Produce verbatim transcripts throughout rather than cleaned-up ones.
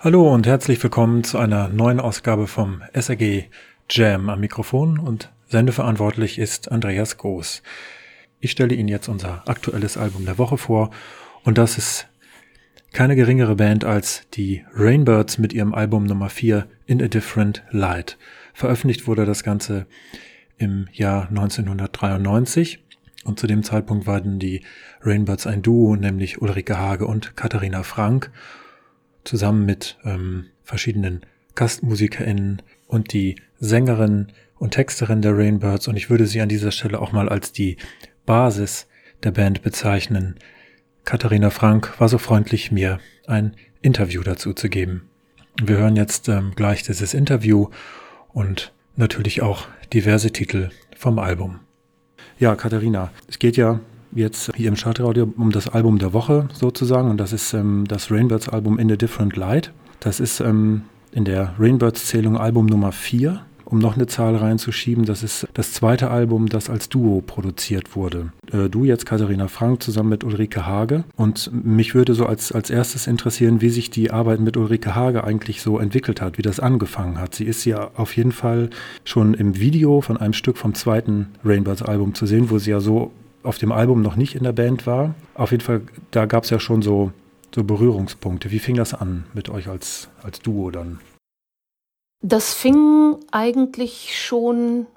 Hallo und herzlich willkommen zu einer neuen Ausgabe vom S R G Jam. Am Mikrofon und sendeverantwortlich ist Andreas Groß. Ich stelle Ihnen jetzt unser aktuelles Album der Woche vor und das ist keine geringere Band als die Rainbirds mit ihrem Album Nummer vier In a Different Light. Veröffentlicht wurde das Ganze im Jahr neunzehnhundertdreiundneunzig und zu dem Zeitpunkt waren die Rainbirds ein Duo, nämlich Ulrike Hage und Katharina Frank, zusammen mit ähm, verschiedenen GastmusikerInnen und die Sängerin und Texterin der Rainbirds, und ich würde sie an dieser Stelle auch mal als die Basis der Band bezeichnen. Katharina Frank war so freundlich, mir ein Interview dazu zu geben. Wir hören jetzt ähm, gleich dieses Interview und natürlich auch diverse Titel vom Album. Ja, Katharina, es geht ja jetzt hier im Chartradio um das Album der Woche sozusagen, und das ist ähm, das Rainbirds-Album In a Different Light. Das ist ähm, in der Rainbirds-Zählung Album Nummer vier, um noch eine Zahl reinzuschieben. Das ist das zweite Album, das als Duo produziert wurde. Äh, du jetzt, Katharina Frank, zusammen mit Ulrike Hage. Und mich würde so als, als erstes interessieren, wie sich die Arbeit mit Ulrike Hage eigentlich so entwickelt hat, wie das angefangen hat. Sie ist ja auf jeden Fall schon im Video von einem Stück vom zweiten Rainbirds-Album zu sehen, wo sie ja so auf dem Album noch nicht in der Band war. Auf jeden Fall, da gab es ja schon so, so Berührungspunkte. Wie fing das an mit euch als, als Duo dann? Das fing eigentlich schon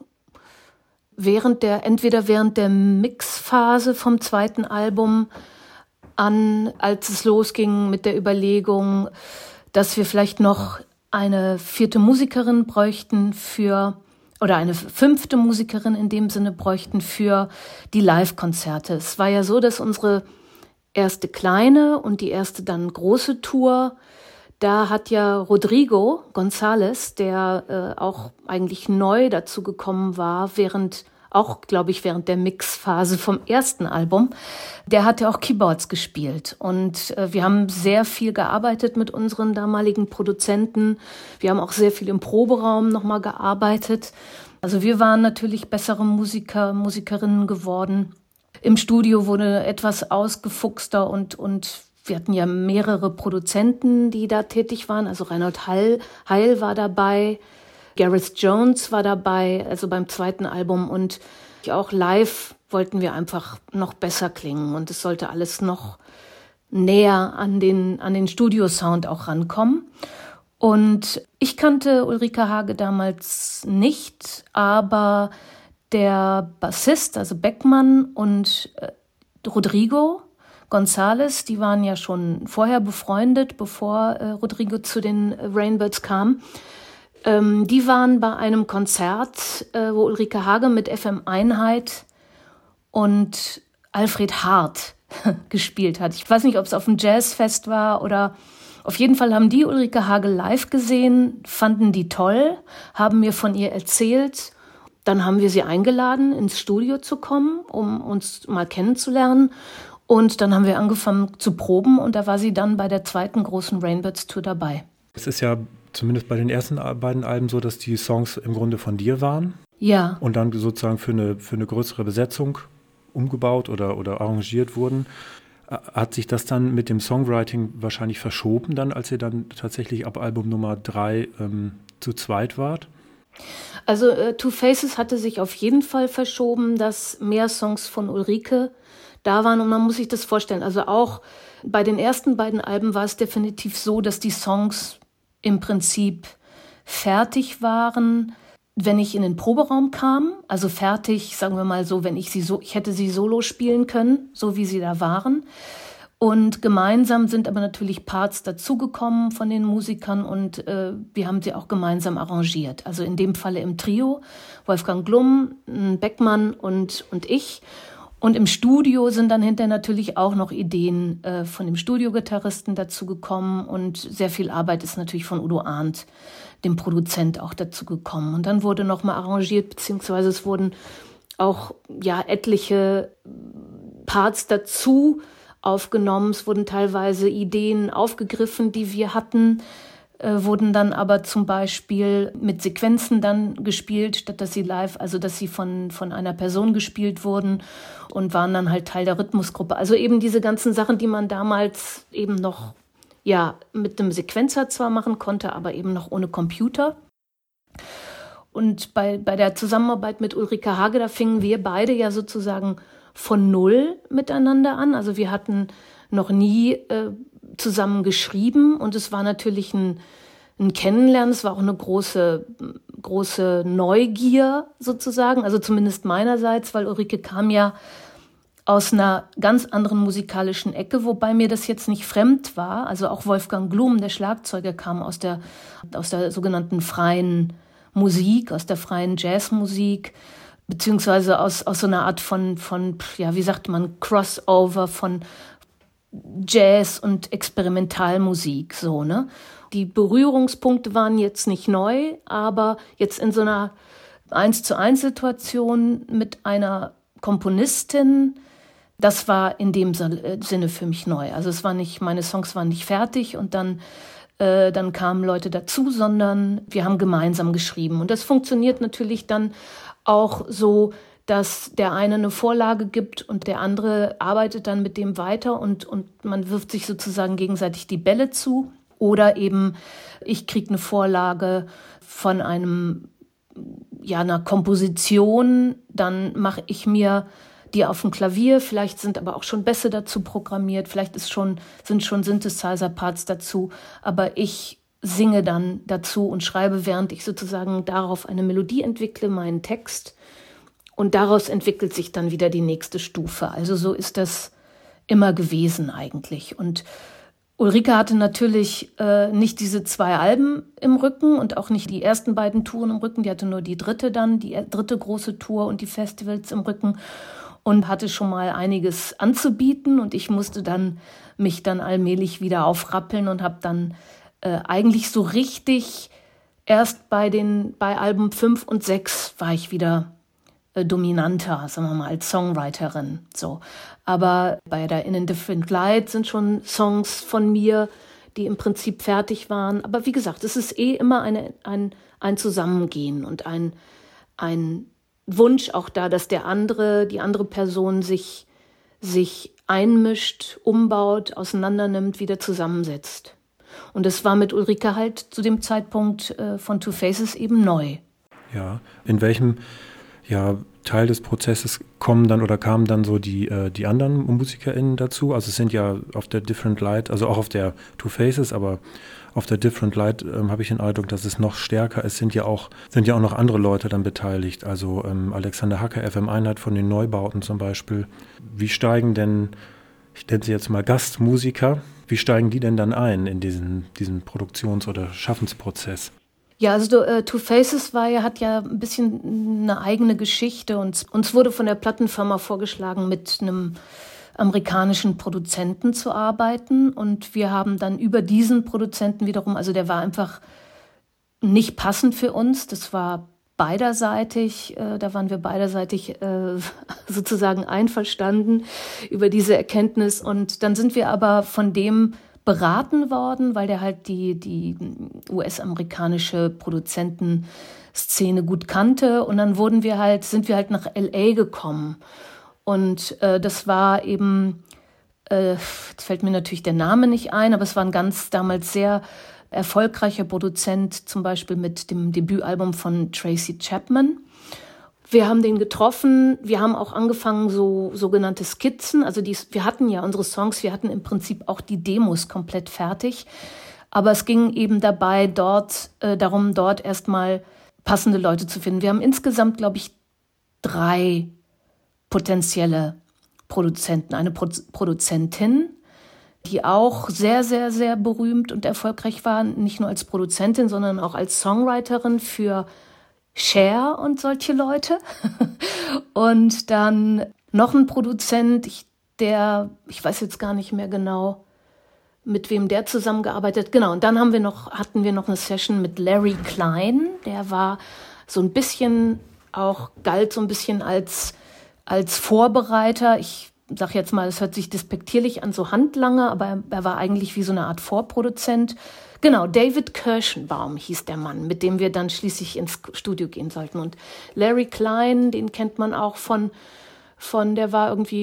während der, entweder während der Mixphase vom zweiten Album an, als es losging mit der Überlegung, dass wir vielleicht noch eine vierte Musikerin bräuchten für oder eine fünfte Musikerin in dem Sinne bräuchten für die Live-Konzerte. Es war ja so, dass unsere erste kleine und die erste dann große Tour, da hat ja Rodrigo González, der äh, auch eigentlich neu dazu gekommen war, während auch, glaube ich, während der Mixphase vom ersten Album, der hat ja auch Keyboards gespielt. Und äh, wir haben sehr viel gearbeitet mit unseren damaligen Produzenten. Wir haben auch sehr viel im Proberaum nochmal gearbeitet. Also wir waren natürlich bessere Musiker, Musikerinnen geworden. Im Studio wurde etwas ausgefuchster und, und wir hatten ja mehrere Produzenten, die da tätig waren. Also Reinhold Heil, Heil war dabei, Gareth Jones war dabei, also beim zweiten Album, und auch live wollten wir einfach noch besser klingen und es sollte alles noch näher an den, an den Studiosound auch rankommen. Und ich kannte Ulrike Hage damals nicht, aber der Bassist, also Beckmann und äh, Rodrigo González, die waren ja schon vorher befreundet, bevor äh, Rodrigo zu den Rainbirds kam. Ähm, die waren bei einem Konzert, äh, wo Ulrike Hage mit F M Einheit und Alfred Hart gespielt hat. Ich weiß nicht, ob es auf dem Jazzfest war oder auf jeden Fall haben die Ulrike Hage live gesehen, fanden die toll, haben mir von ihr erzählt. Dann haben wir sie eingeladen, ins Studio zu kommen, um uns mal kennenzulernen. Und dann haben wir angefangen zu proben und da war sie dann bei der zweiten großen Rainbirds-Tour dabei. Es ist ja zumindest bei den ersten beiden Alben so, dass die Songs im Grunde von dir waren. Ja. Und dann sozusagen für eine, für eine größere Besetzung umgebaut oder, oder arrangiert wurden. Hat sich das dann mit dem Songwriting wahrscheinlich verschoben, dann, als ihr dann tatsächlich ab Album Nummer drei ähm, zu zweit wart? Also äh, Two Faces hatte sich auf jeden Fall verschoben, dass mehr Songs von Ulrike da waren, und man muss sich das vorstellen. Also auch bei den ersten beiden Alben war es definitiv so, dass die Songs im Prinzip fertig waren, wenn ich in den Proberaum kam. Also fertig, sagen wir mal so, wenn ich sie so, ich hätte sie solo spielen können, so wie sie da waren. Und gemeinsam sind aber natürlich Parts dazugekommen von den Musikern und äh, wir haben sie auch gemeinsam arrangiert. Also in dem Falle im Trio, Wolfgang Glum, Beckmann und, und ich. Und im Studio sind dann hinterher natürlich auch noch Ideen äh, von dem Studiogitarristen dazu gekommen und sehr viel Arbeit ist natürlich von Udo Arndt, dem Produzent, auch dazu gekommen. Und dann wurde nochmal arrangiert, beziehungsweise es wurden auch ja etliche Parts dazu aufgenommen. Es wurden teilweise Ideen aufgegriffen, die wir hatten, äh, wurden dann aber zum Beispiel mit Sequenzen dann gespielt, statt dass sie live, also dass sie von, von einer Person gespielt wurden und waren dann halt Teil der Rhythmusgruppe. Also eben diese ganzen Sachen, die man damals eben noch ja mit einem Sequenzer zwar machen konnte, aber eben noch ohne Computer. Und bei, bei der Zusammenarbeit mit Ulrike Hage, da fingen wir beide ja sozusagen von Null miteinander an. Also wir hatten noch nie äh, zusammen geschrieben und es war natürlich ein, ein Kennenlernen, es war auch eine große, große Neugier sozusagen, also zumindest meinerseits, weil Ulrike kam ja aus einer ganz anderen musikalischen Ecke, wobei mir das jetzt nicht fremd war. Also auch Wolfgang Glum, der Schlagzeuger, kam aus der, aus der sogenannten freien Musik, aus der freien Jazzmusik, beziehungsweise aus, aus so einer Art von, von, ja, wie sagt man, Crossover von Jazz und Experimentalmusik, so, ne? Die Berührungspunkte waren jetzt nicht neu, aber jetzt in so einer eins zu eins Situation mit einer Komponistin, das war in dem Sinne für mich neu. Also es war nicht, meine Songs waren nicht fertig und dann äh, dann kamen Leute dazu, sondern wir haben gemeinsam geschrieben. Und das funktioniert natürlich dann auch so, dass der eine eine Vorlage gibt und der andere arbeitet dann mit dem weiter und, und man wirft sich sozusagen gegenseitig die Bälle zu. Oder eben ich kriege eine Vorlage von einem, ja, einer Komposition, dann mache ich mir die auf dem Klavier, vielleicht sind aber auch schon Bässe dazu programmiert, vielleicht ist schon, sind schon Synthesizer-Parts dazu, aber ich singe dann dazu und schreibe, während ich sozusagen darauf eine Melodie entwickle, meinen Text. Und daraus entwickelt sich dann wieder die nächste Stufe. Also so ist das immer gewesen eigentlich. Und Ulrike hatte natürlich äh, nicht diese zwei Alben im Rücken und auch nicht die ersten beiden Touren im Rücken. Die hatte nur die dritte dann, die dritte große Tour und die Festivals im Rücken und hatte schon mal einiges anzubieten. Und ich musste dann mich dann allmählich wieder aufrappeln und habe dann äh, eigentlich so richtig erst bei den bei Alben fünf und sechs war ich wieder äh, dominanter, sagen wir mal, als Songwriterin. So. Aber bei der In a Different Light sind schon Songs von mir, die im Prinzip fertig waren. Aber wie gesagt, es ist eh immer eine, ein, ein Zusammengehen und ein, ein Wunsch auch da, dass der andere, die andere Person sich, sich einmischt, umbaut, auseinandernimmt, wieder zusammensetzt. Und das war mit Ulrike halt zu dem Zeitpunkt äh, von Two Faces eben neu. Ja, in welchem ja, Teil des Prozesses kommen dann oder kamen dann so die, äh, die anderen MusikerInnen dazu? Also es sind ja auf der Different Light, also auch auf der Two Faces, aber auf der Different Light ähm, habe ich den Eindruck, dass es noch stärker ist, sind ja auch, sind ja auch noch andere Leute dann beteiligt. Also ähm, Alexander Hacker, F M Einheit von den Neubauten zum Beispiel. Wie steigen denn, ich nenne sie jetzt mal Gastmusiker, wie steigen die denn dann ein in diesen, diesen Produktions- oder Schaffensprozess? Ja, also uh, Two Faces war ja, hat ja ein bisschen eine eigene Geschichte und uns wurde von der Plattenfirma vorgeschlagen, mit einem amerikanischen Produzenten zu arbeiten und wir haben dann über diesen Produzenten wiederum, also der war einfach nicht passend für uns, das war beiderseitig, äh, da waren wir beiderseitig äh, sozusagen einverstanden über diese Erkenntnis und dann sind wir aber von dem beraten worden, weil der halt die, die U S-amerikanische Produzentenszene gut kannte und dann wurden wir halt, sind wir halt nach L A gekommen. Und äh, das war eben, äh, jetzt fällt mir natürlich der Name nicht ein, aber es war ein ganz damals sehr erfolgreicher Produzent, zum Beispiel mit dem Debütalbum von Tracy Chapman. Wir haben den getroffen, wir haben auch angefangen, so sogenannte Skizzen, also die, wir hatten ja unsere Songs, wir hatten im Prinzip auch die Demos komplett fertig, aber es ging eben dabei dort äh, darum, dort erstmal passende Leute zu finden. Wir haben insgesamt, glaube ich, drei potenzielle Produzenten, eine Pro- Produzentin, die auch sehr, sehr, sehr berühmt und erfolgreich war, nicht nur als Produzentin, sondern auch als Songwriterin für Cher und solche Leute. Und dann noch ein Produzent, ich, der, ich weiß jetzt gar nicht mehr genau, mit wem der zusammengearbeitet. Genau, und dann haben wir noch, hatten wir noch eine Session mit Larry Klein, der war so ein bisschen auch, galt so ein bisschen als als Vorbereiter, ich sage jetzt mal, das hört sich despektierlich an, so Handlanger, aber er, er war eigentlich wie so eine Art Vorproduzent. Genau, David Kirschenbaum hieß der Mann, mit dem wir dann schließlich ins Studio gehen sollten. Und Larry Klein, den kennt man auch von, von der war irgendwie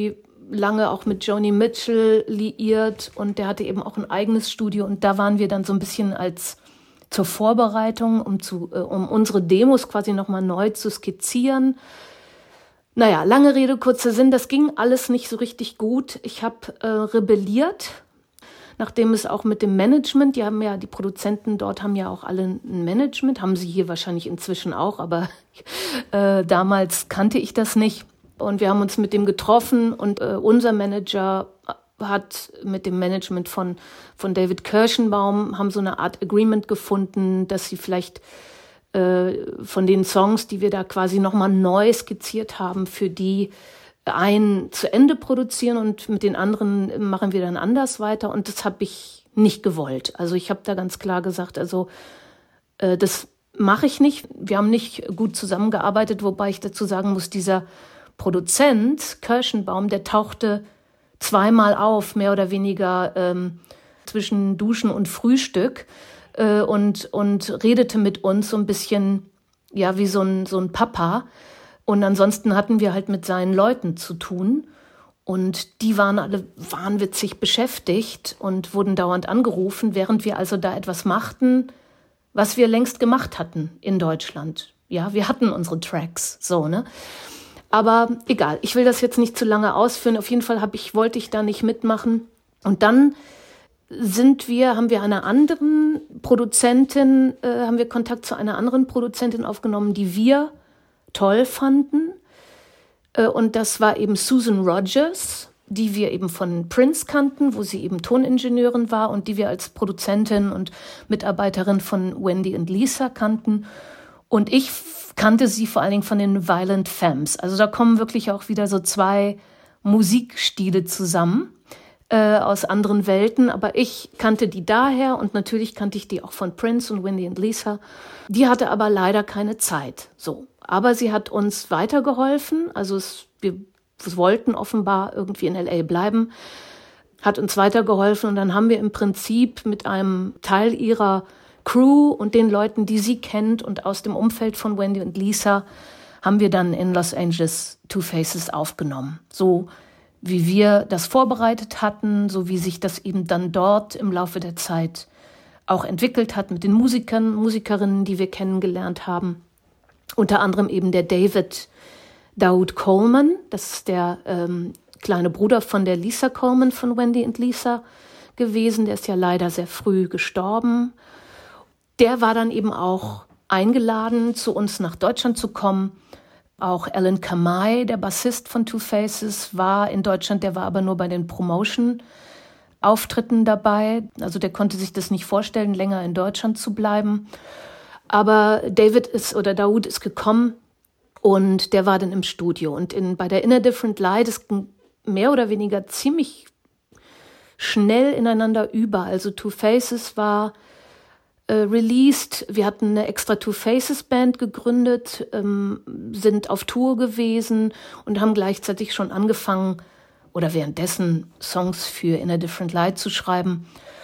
lange auch mit Joni Mitchell liiert und der hatte eben auch ein eigenes Studio und da waren wir dann so ein bisschen als zur Vorbereitung, um, zu, äh, um unsere Demos quasi nochmal neu zu skizzieren. Naja, lange Rede, kurzer Sinn, das ging alles nicht so richtig gut. Ich habe äh, rebelliert, nachdem es auch mit dem Management, die haben ja, die Produzenten dort haben ja auch alle ein Management, haben sie hier wahrscheinlich inzwischen auch, aber äh, damals kannte ich das nicht. Und wir haben uns mit dem getroffen und äh, unser Manager hat mit dem Management von, von David Kirschenbaum, haben so eine Art Agreement gefunden, dass sie vielleicht äh, von den Songs, die wir da quasi nochmal neu skizziert haben, für die einen zu Ende produzieren und mit den anderen machen wir dann anders weiter. Und das habe ich nicht gewollt. Also ich habe da ganz klar gesagt, also äh, das mache ich nicht. Wir haben nicht gut zusammengearbeitet, wobei ich dazu sagen muss, dieser Produzent Kirschenbaum, der tauchte zweimal auf, mehr oder weniger ähm, zwischen Duschen und Frühstück äh, und, und redete mit uns so ein bisschen, ja, wie so ein, so ein Papa. Und ansonsten hatten wir halt mit seinen Leuten zu tun. Und die waren alle wahnwitzig beschäftigt und wurden dauernd angerufen, während wir also da etwas machten, was wir längst gemacht hatten in Deutschland. Ja, wir hatten unsere Tracks, so, ne? Aber egal, ich will das jetzt nicht zu lange ausführen. Auf jeden Fall hab ich, wollte ich da nicht mitmachen. Und dann sind wir, haben wir einer anderen Produzentin, äh, haben wir Kontakt zu einer anderen Produzentin aufgenommen, die wir toll fanden. Äh, und das war eben Susan Rogers, die wir eben von Prince kannten, wo sie eben Toningenieurin war und die wir als Produzentin und Mitarbeiterin von Wendy und Lisa kannten. Und ich kannte sie vor allen Dingen von den Violent Femmes. Also da kommen wirklich auch wieder so zwei Musikstile zusammen äh, aus anderen Welten. Aber ich kannte die daher und natürlich kannte ich die auch von Prince und Wendy und Lisa. Die hatte aber leider keine Zeit. So, aber sie hat uns weitergeholfen. Also es, wir wollten offenbar irgendwie in L A bleiben, hat uns weitergeholfen und dann haben wir im Prinzip mit einem Teil ihrer Crew und den Leuten, die sie kennt und aus dem Umfeld von Wendy und Lisa, haben wir dann in Los Angeles Two Faces aufgenommen. So wie wir das vorbereitet hatten, so wie sich das eben dann dort im Laufe der Zeit auch entwickelt hat mit den Musikern, Musikerinnen, die wir kennengelernt haben. Unter anderem eben der David Daoud Coleman, das ist der ähm, kleine Bruder von der Lisa Coleman von Wendy und Lisa gewesen. Der ist ja leider sehr früh gestorben. Der war dann eben auch eingeladen, zu uns nach Deutschland zu kommen. Auch Alan Kamai, der Bassist von Two Faces, war in Deutschland, der war aber nur bei den Promotion-Auftritten dabei. Also der konnte sich das nicht vorstellen, länger in Deutschland zu bleiben. Aber David ist, oder Daoud ist gekommen und der war dann im Studio. Und in, bei der In a Different Light ist mehr oder weniger ziemlich schnell ineinander über. Also Two Faces war Äh, released. Wir hatten eine extra Two Faces Band gegründet, ähm, sind auf Tour gewesen und haben gleichzeitig schon angefangen oder währenddessen Songs für In a Different Light zu schreiben.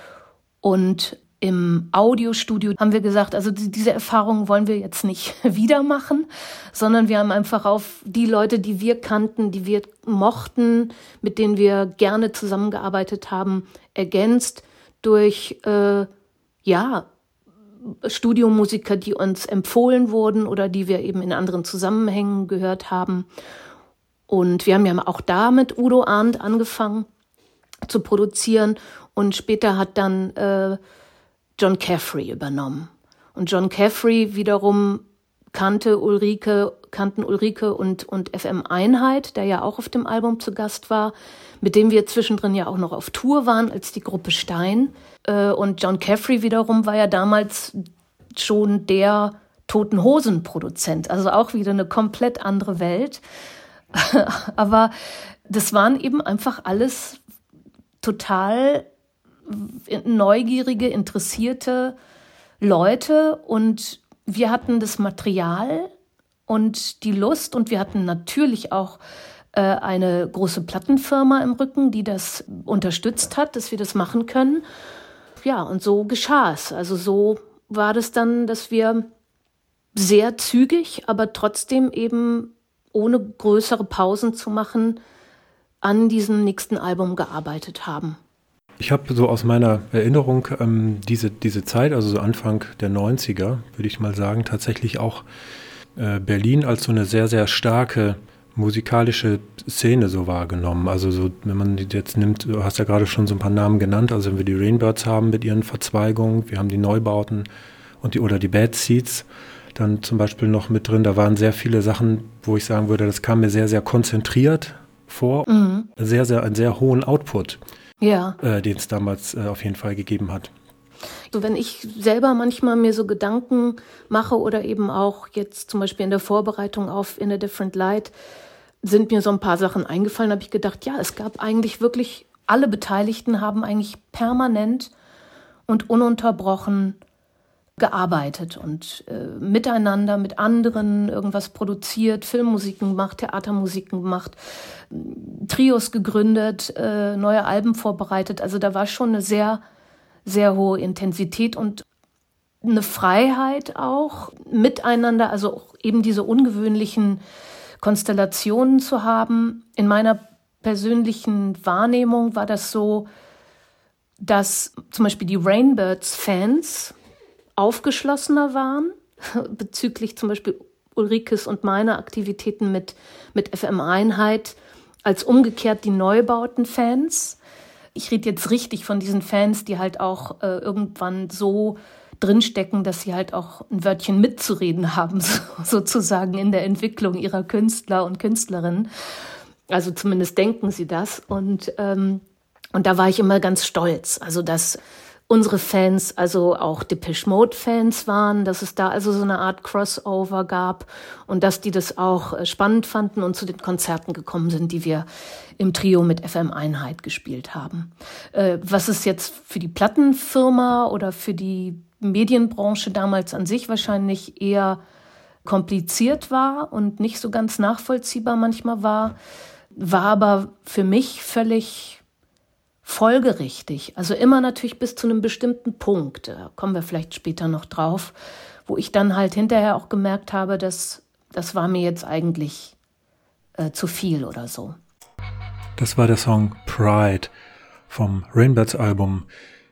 Und im Audiostudio haben wir gesagt, also die, diese Erfahrung wollen wir jetzt nicht wieder machen, sondern wir haben einfach auf die Leute, die wir kannten, die wir mochten, mit denen wir gerne zusammengearbeitet haben, ergänzt durch, äh, ja, Studiomusiker, die uns empfohlen wurden oder die wir eben in anderen Zusammenhängen gehört haben. Und wir haben ja auch da mit Udo Arndt angefangen zu produzieren und später hat dann äh, John Caffrey übernommen. Und John Caffrey wiederum kannte Ulrike, kannten Ulrike und, und F M Einheit, der ja auch auf dem Album zu Gast war, mit dem wir zwischendrin ja auch noch auf Tour waren als die Gruppe Stein. Und John Caffrey wiederum war ja damals schon der Toten Hosen Produzent, also auch wieder eine komplett andere Welt. Aber das waren eben einfach alles total neugierige, interessierte Leute und wir hatten das Material und die Lust und wir hatten natürlich auch äh, eine große Plattenfirma im Rücken, die das unterstützt hat, dass wir das machen können. Ja, und so geschah es. Also so war das dann, dass wir sehr zügig, aber trotzdem eben ohne größere Pausen zu machen, an diesem nächsten Album gearbeitet haben. Ich habe so aus meiner Erinnerung ähm, diese, diese Zeit, also so Anfang der neunziger, würde ich mal sagen, tatsächlich auch äh, Berlin als so eine sehr, sehr starke musikalische Szene so wahrgenommen. Also so, wenn man die jetzt nimmt, du hast ja gerade schon so ein paar Namen genannt, also wenn wir die Rainbirds haben mit ihren Verzweigungen, wir haben die Neubauten und die oder die Bad Seeds dann zum Beispiel noch mit drin, da waren sehr viele Sachen, wo ich sagen würde, das kam mir sehr, sehr konzentriert vor, mhm. sehr, sehr, einen sehr hohen Output. Ja. Äh, den es damals äh, auf jeden Fall gegeben hat. So, wenn ich selber manchmal mir so Gedanken mache oder eben auch jetzt zum Beispiel in der Vorbereitung auf In a Different Light, sind mir so ein paar Sachen eingefallen, habe ich gedacht, ja, es gab eigentlich wirklich, alle Beteiligten haben eigentlich permanent und ununterbrochen gearbeitet und äh, miteinander, mit anderen irgendwas produziert, Filmmusiken gemacht, Theatermusiken gemacht, Trios gegründet, äh, neue Alben vorbereitet. Also da war schon eine sehr, sehr hohe Intensität und eine Freiheit auch miteinander, also auch eben diese ungewöhnlichen Konstellationen zu haben. In meiner persönlichen Wahrnehmung war das so, dass zum Beispiel die Rainbirds-Fans aufgeschlossener waren bezüglich zum Beispiel Ulrikes und meiner Aktivitäten mit, mit F M Einheit als umgekehrt die Neubauten-Fans. Ich rede jetzt richtig von diesen Fans, die halt auch äh, irgendwann so drinstecken, dass sie halt auch ein Wörtchen mitzureden haben, so, sozusagen in der Entwicklung ihrer Künstler und Künstlerinnen. Also zumindest denken sie das. Und, ähm, und da war ich immer ganz stolz. Also dass unsere Fans also auch Depeche Mode-Fans waren, dass es da also so eine Art Crossover gab und dass die das auch spannend fanden und zu den Konzerten gekommen sind, die wir im Trio mit F M Einheit gespielt haben. Äh, was es jetzt für die Plattenfirma oder für die Medienbranche damals an sich wahrscheinlich eher kompliziert war und nicht so ganz nachvollziehbar manchmal war, war aber für mich völlig folgerichtig. Also immer natürlich bis zu einem bestimmten Punkt, da kommen wir vielleicht später noch drauf, wo ich dann halt hinterher auch gemerkt habe, dass das war mir jetzt eigentlich äh, zu viel oder so. Das war der Song Pride vom Rainbirds Album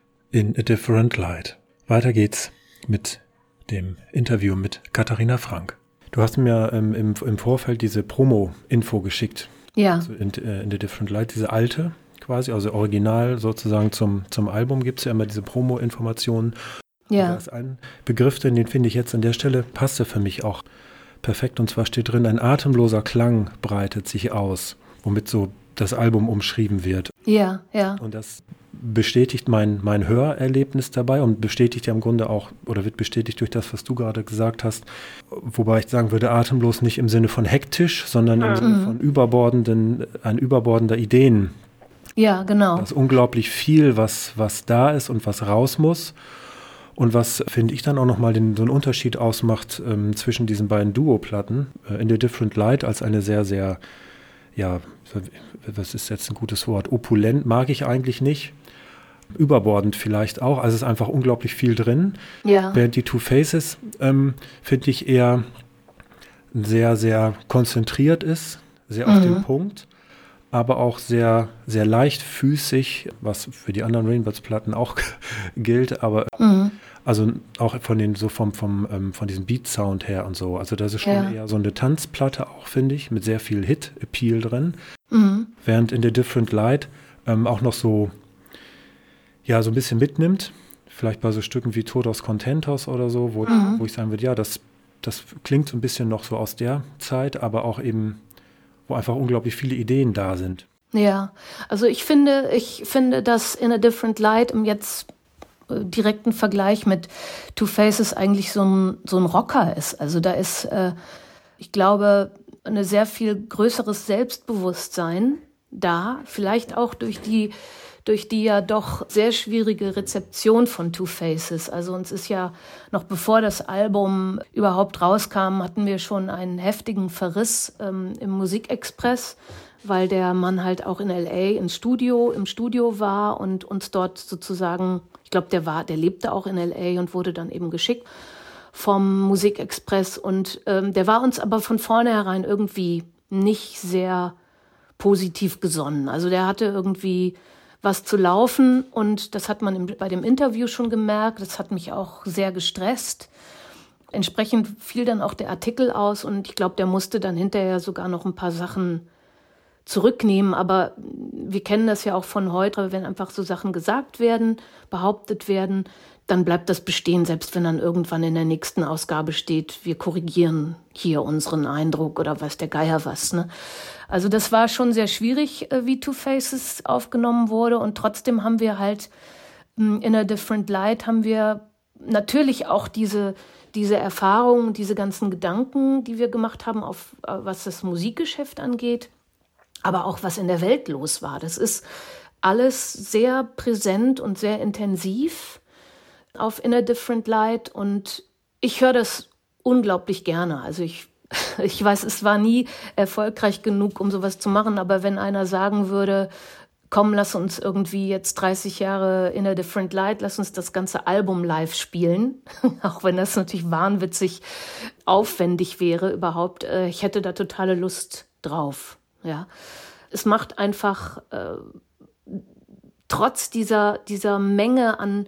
In a Different Light. Weiter geht's mit dem Interview mit Katharina Frank. Du hast mir ähm, im, im Vorfeld diese Promo-Info geschickt. Ja. Also in, äh, in a Different Light, diese alte quasi, also original sozusagen zum, zum Album gibt es ja immer diese Promo-Informationen. Ja. Da ist ein Begriff drin, den finde ich jetzt an der Stelle, passte für mich auch perfekt. Und zwar steht drin, ein atemloser Klang breitet sich aus, womit so das Album umschrieben wird. Ja, ja. Und das bestätigt mein, mein Hörerlebnis dabei und bestätigt ja im Grunde auch, oder wird bestätigt durch das, was du gerade gesagt hast. Wobei ich sagen würde, atemlos nicht im Sinne von hektisch, sondern im mhm. Sinne von überbordenden, ein überbordender Ideen. Ja, genau. Da ist unglaublich viel, was, was da ist und was raus muss. Und was, finde ich, dann auch nochmal den, so einen Unterschied ausmacht ähm, zwischen diesen beiden Duo-Platten. Äh, In a Different Light als eine sehr, sehr, ja, was ist jetzt ein gutes Wort, opulent mag ich eigentlich nicht. Überbordend vielleicht auch. Also es ist einfach unglaublich viel drin. Ja. Während die Two Faces, ähm, finde ich, eher sehr, sehr konzentriert ist, sehr auf mhm. den Punkt. Aber auch sehr, sehr leichtfüßig, was für die anderen Rainbirds-Platten auch gilt, aber mhm. also auch von den, so vom, vom, ähm, von diesem Beat-Sound her und so. Also das ist schon ja. eher so eine Tanzplatte auch, finde ich, mit sehr viel Hit-Appeal drin. Mhm. Während in The Different Light ähm, auch noch so, ja, so ein bisschen mitnimmt. Vielleicht bei so Stücken wie Todos Contentos oder so, wo, mhm. wo ich sagen würde, ja, das, das klingt so ein bisschen noch so aus der Zeit, aber auch eben wo einfach unglaublich viele Ideen da sind. Ja, also ich finde, ich finde, dass In a Different Light im jetzt äh, direkten Vergleich mit Two Faces eigentlich so ein, so ein Rocker ist. Also da ist, äh, ich glaube, ein sehr viel größeres Selbstbewusstsein da, vielleicht auch durch die durch die ja doch sehr schwierige Rezeption von Two Faces. Also uns ist ja, noch bevor das Album überhaupt rauskam, hatten wir schon einen heftigen Verriss ähm, im Musikexpress, weil der Mann halt auch in L A ins Studio, im Studio war und uns dort sozusagen, ich glaube, der war, der lebte auch in L A und wurde dann eben geschickt vom Musikexpress. Und ähm, der war uns aber von vornherein irgendwie nicht sehr positiv gesonnen. Also der hatte irgendwie was zu laufen und das hat man im, bei dem Interview schon gemerkt. Das hat mich auch sehr gestresst. Entsprechend fiel dann auch der Artikel aus und ich glaube, der musste dann hinterher sogar noch ein paar Sachen zurücknehmen. Aber wir kennen das ja auch von heute, wenn einfach so Sachen gesagt werden, behauptet werden, dann bleibt das bestehen, selbst wenn dann irgendwann in der nächsten Ausgabe steht, wir korrigieren hier unseren Eindruck oder weiß der Geier was. Ne? Also das war schon sehr schwierig, wie Two Faces aufgenommen wurde und trotzdem haben wir halt in a Different Light haben wir natürlich auch diese, diese Erfahrungen, diese ganzen Gedanken, die wir gemacht haben, auf was das Musikgeschäft angeht, aber auch was in der Welt los war. Das ist alles sehr präsent und sehr intensiv auf In a Different Light und ich höre das unglaublich gerne. Also ich, ich weiß, es war nie erfolgreich genug, um sowas zu machen, aber wenn einer sagen würde, komm, lass uns irgendwie jetzt dreißig Jahre In a Different Light, lass uns das ganze Album live spielen, auch wenn das natürlich wahnwitzig aufwendig wäre überhaupt. Ich hätte da totale Lust drauf. Ja, es macht einfach äh, trotz dieser, dieser Menge an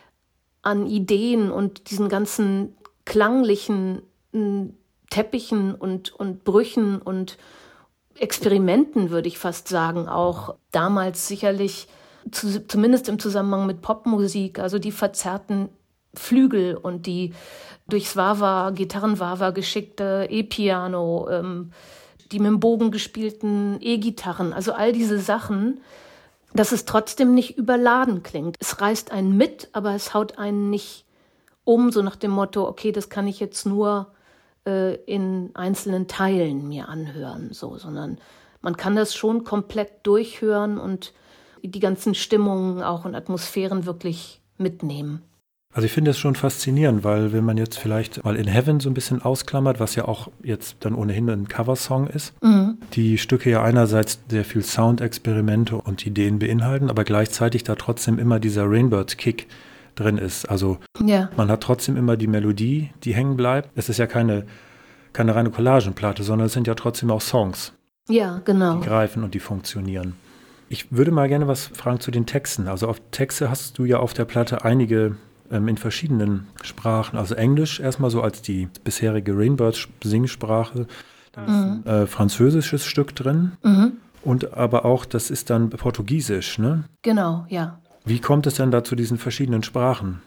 an Ideen und diesen ganzen klanglichen m, Teppichen und, und Brüchen und Experimenten, würde ich fast sagen, auch damals sicherlich, zu, zumindest im Zusammenhang mit Popmusik, also die verzerrten Flügel und die durchs Wah-Wah, Gitarren-Wah-Wah geschickte E-Piano, ähm, die mit dem Bogen gespielten E-Gitarren, also all diese Sachen, dass es trotzdem nicht überladen klingt. Es reißt einen mit, aber es haut einen nicht um, so nach dem Motto, okay, das kann ich jetzt nur äh, in einzelnen Teilen mir anhören, so, sondern man kann das schon komplett durchhören und die ganzen Stimmungen auch und Atmosphären wirklich mitnehmen. Also ich finde es schon faszinierend, weil wenn man jetzt vielleicht mal In Heaven so ein bisschen ausklammert, was ja auch jetzt dann ohnehin ein Coversong ist, mhm. die Stücke ja einerseits sehr viel Soundexperimente und Ideen beinhalten, aber gleichzeitig da trotzdem immer dieser Rainbird-Kick drin ist. Also ja. Man hat trotzdem immer die Melodie, die hängen bleibt. Es ist ja keine, keine reine Collagenplatte, sondern es sind ja trotzdem auch Songs, ja, genau. die greifen und die funktionieren. Ich würde mal gerne was fragen zu den Texten. Also auf Texte hast du ja auf der Platte einige in verschiedenen Sprachen, also Englisch erstmal so als die bisherige Rainbird-Singsprache, dann ist mhm. ein äh, französisches Stück drin mhm. und aber auch, das ist dann Portugiesisch, ne? Genau, ja. Wie kommt es denn da zu diesen verschiedenen Sprachen?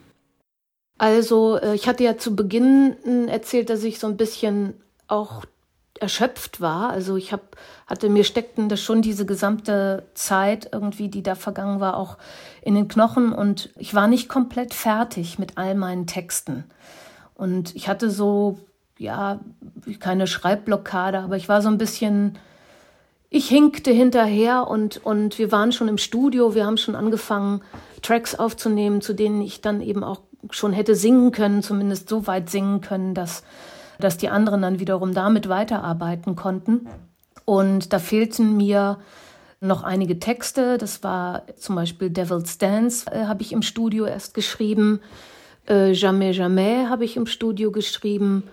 Also ich hatte ja zu Beginn erzählt, dass ich so ein bisschen auch erschöpft war. Also ich hab, hatte, mir steckten das schon diese gesamte Zeit irgendwie, die da vergangen war, auch in den Knochen und ich war nicht komplett fertig mit all meinen Texten. Und ich hatte so, ja, keine Schreibblockade, aber ich war so ein bisschen, ich hinkte hinterher und, und wir waren schon im Studio, wir haben schon angefangen, Tracks aufzunehmen, zu denen ich dann eben auch schon hätte singen können, zumindest so weit singen können, dass dass die anderen dann wiederum damit weiterarbeiten konnten. Und da fehlten mir noch einige Texte. Das war zum Beispiel Devil's Dance, äh, habe ich im Studio erst geschrieben. Äh, Jamais, Jamais habe ich im Studio geschrieben.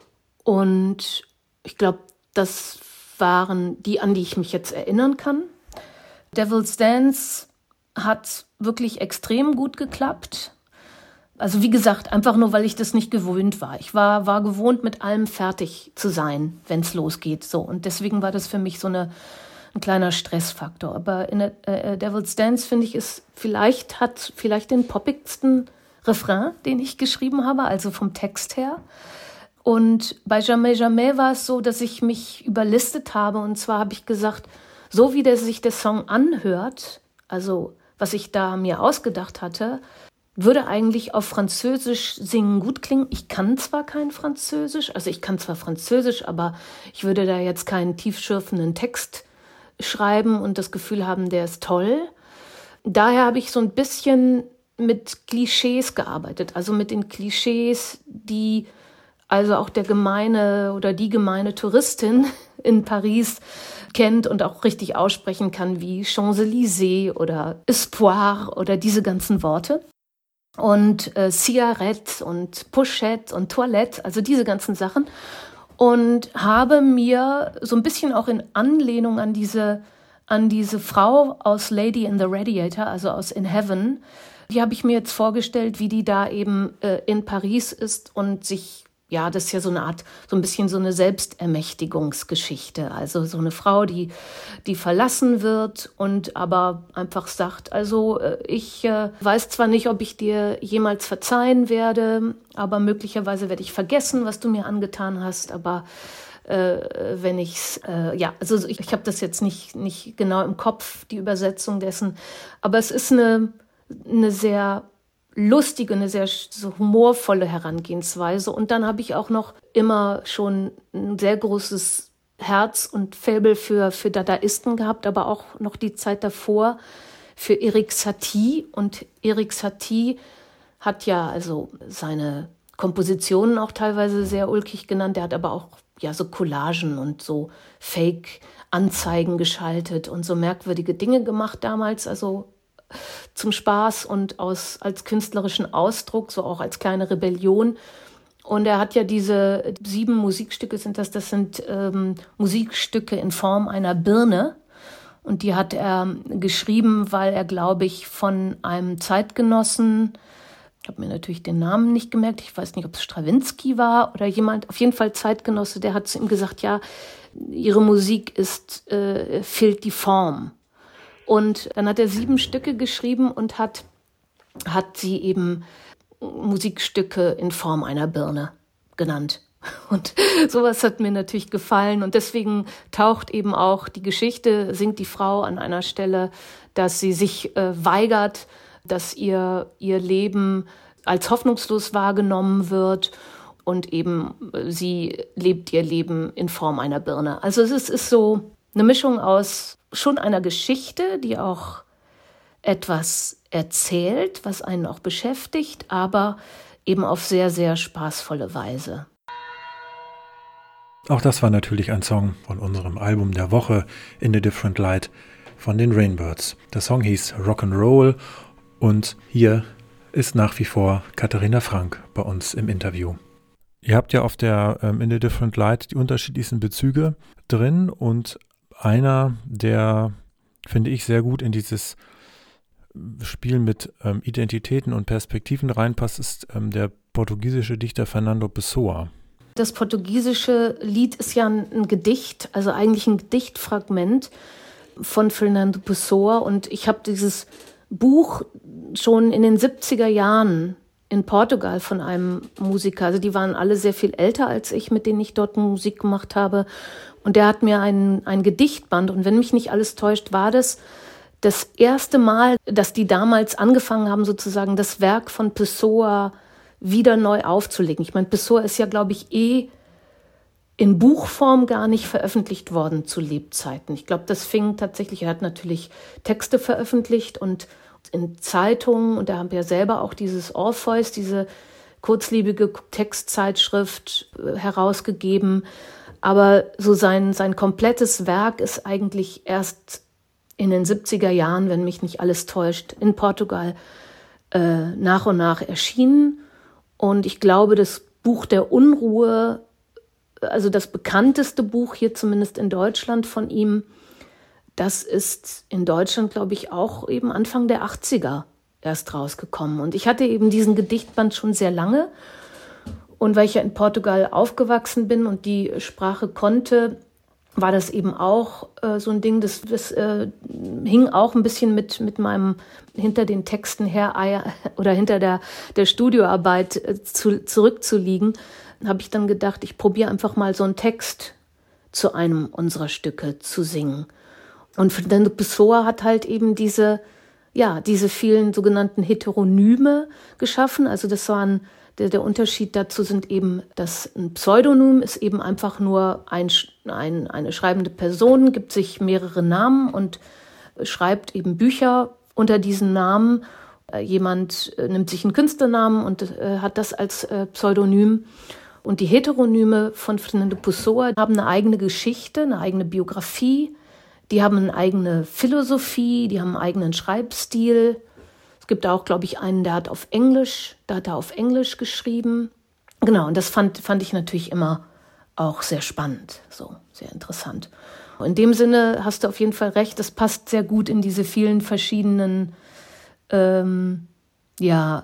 Und ich glaube, das waren die, an die ich mich jetzt erinnern kann. Devil's Dance hat wirklich extrem gut geklappt. Also wie gesagt, einfach nur, weil ich das nicht gewöhnt war. Ich war, war gewohnt, mit allem fertig zu sein, wenn es losgeht. So. Und deswegen war das für mich so eine, ein kleiner Stressfaktor. Aber in äh, Devil's Dance, finde ich, ist vielleicht, hat vielleicht den poppigsten Refrain, den ich geschrieben habe, also vom Text her. Und bei Jamais, Jamais war es so, dass ich mich überlistet habe. Und zwar habe ich gesagt, so wie der, sich der Song anhört, also was ich da mir ausgedacht hatte, würde eigentlich auf Französisch singen gut klingen. Ich kann zwar kein Französisch, also ich kann zwar Französisch, aber ich würde da jetzt keinen tiefschürfenden Text schreiben und das Gefühl haben, der ist toll. Daher habe ich so ein bisschen mit Klischees gearbeitet, also mit den Klischees, die also auch der gemeine oder die gemeine Touristin in Paris kennt und auch richtig aussprechen kann, wie Champs-Élysées oder Espoir oder diese ganzen Worte. Und äh, Cigarette und Pochette und Toilette, also diese ganzen Sachen. Und habe mir so ein bisschen auch in Anlehnung an diese an diese Frau aus Lady in the Radiator, also aus In Heaven. Die habe ich mir jetzt vorgestellt, wie die da eben äh, in Paris ist und sich, ja, das ist ja so eine Art, so ein bisschen so eine Selbstermächtigungsgeschichte. Also so eine Frau, die, die verlassen wird und aber einfach sagt, also äh, ich äh, weiß zwar nicht, ob ich dir jemals verzeihen werde, aber möglicherweise werde ich vergessen, was du mir angetan hast, aber Äh, wenn ich's, äh, ja, also ich, ich habe das jetzt nicht, nicht genau im Kopf, die Übersetzung dessen, aber es ist eine, eine sehr lustige, eine sehr so humorvolle Herangehensweise. Und dann habe ich auch noch immer schon ein sehr großes Herz und Faible für, für Dadaisten gehabt, aber auch noch die Zeit davor für Erik Satie. Und Erik Satie hat ja also seine Kompositionen auch teilweise sehr ulkig genannt. Er hat aber auch ja so Collagen und so Fake-Anzeigen geschaltet und so merkwürdige Dinge gemacht damals, also zum Spaß und aus, als künstlerischen Ausdruck, so auch als kleine Rebellion. Und er hat ja diese sieben Musikstücke, sind das, das sind ähm, Musikstücke in Form einer Birne. Und die hat er geschrieben, weil er, glaube ich, von einem Zeitgenossen, ich habe mir natürlich den Namen nicht gemerkt, ich weiß nicht, ob es Strawinsky war oder jemand, auf jeden Fall Zeitgenosse, der hat zu ihm gesagt, ja, ihre Musik ist, äh, fehlt die Form. Und dann hat er sieben Stücke geschrieben und hat, hat sie eben Musikstücke in Form einer Birne genannt. Und sowas hat mir natürlich gefallen. Und deswegen taucht eben auch die Geschichte, singt die Frau an einer Stelle, dass sie sich äh, weigert, dass ihr, ihr Leben als hoffnungslos wahrgenommen wird und eben äh, sie lebt ihr Leben in Form einer Birne. Also es ist, ist so eine Mischung aus schon einer Geschichte, die auch etwas erzählt, was einen auch beschäftigt, aber eben auf sehr, sehr spaßvolle Weise. Auch das war natürlich ein Song von unserem Album der Woche In a Different Light von den Rainbirds. Der Song hieß Rock'n'Roll und hier ist nach wie vor Katharina Frank bei uns im Interview. Ihr habt ja auf der ähm, In a Different Light die unterschiedlichsten Bezüge drin und einer, der, finde ich, sehr gut in dieses Spiel mit ähm, Identitäten und Perspektiven reinpasst, ist ähm, der portugiesische Dichter Fernando Pessoa. Das portugiesische Lied ist ja ein, ein Gedicht, also eigentlich ein Gedichtfragment von Fernando Pessoa. Und ich habe dieses Buch schon in den siebziger Jahren in Portugal von einem Musiker, also die waren alle sehr viel älter als ich, mit denen ich dort Musik gemacht habe. Und der hat mir ein, ein Gedichtband, und wenn mich nicht alles täuscht, war das das erste Mal, dass die damals angefangen haben, sozusagen das Werk von Pessoa wieder neu aufzulegen. Ich meine, Pessoa ist ja, glaube ich, eh in Buchform gar nicht veröffentlicht worden zu Lebzeiten. Ich glaube, das fing tatsächlich, er hat natürlich Texte veröffentlicht und in Zeitungen, und er hat ja selber auch dieses Orpheus, diese kurzlebige Textzeitschrift herausgegeben. Aber so sein, sein komplettes Werk ist eigentlich erst in den siebziger Jahren, wenn mich nicht alles täuscht, in Portugal äh, nach und nach erschienen. Und ich glaube, das Buch der Unruhe, also das bekannteste Buch hier zumindest in Deutschland von ihm, das ist in Deutschland, glaube ich, auch eben Anfang der achtziger erst rausgekommen. Und ich hatte eben diesen Gedichtband schon sehr lange. Und weil ich ja in Portugal aufgewachsen bin und die Sprache konnte, war das eben auch äh, so ein Ding, das, das äh, hing auch ein bisschen mit, mit meinem hinter den Texten her oder hinter der, der Studioarbeit äh, zu, zurückzuliegen, habe ich dann gedacht, ich probiere einfach mal so einen Text zu einem unserer Stücke zu singen. Und Fernando Pessoa hat halt eben diese, ja, diese vielen sogenannten Heteronyme geschaffen. Also das waren Der, der Unterschied dazu sind eben, dass ein Pseudonym ist eben einfach nur ein, ein, eine schreibende Person, gibt sich mehrere Namen und schreibt eben Bücher unter diesen Namen. Jemand nimmt sich einen Künstlernamen und äh, hat das als äh, Pseudonym. Und die Heteronyme von Fernando Pessoa haben eine eigene Geschichte, eine eigene Biografie. Die haben eine eigene Philosophie, die haben einen eigenen Schreibstil. Es gibt auch, glaube ich, einen, der hat auf Englisch, da hat er auf Englisch geschrieben. Genau, und das fand, fand ich natürlich immer auch sehr spannend, so sehr interessant. In dem Sinne hast du auf jeden Fall recht, es passt sehr gut in diese vielen verschiedenen ähm, ja,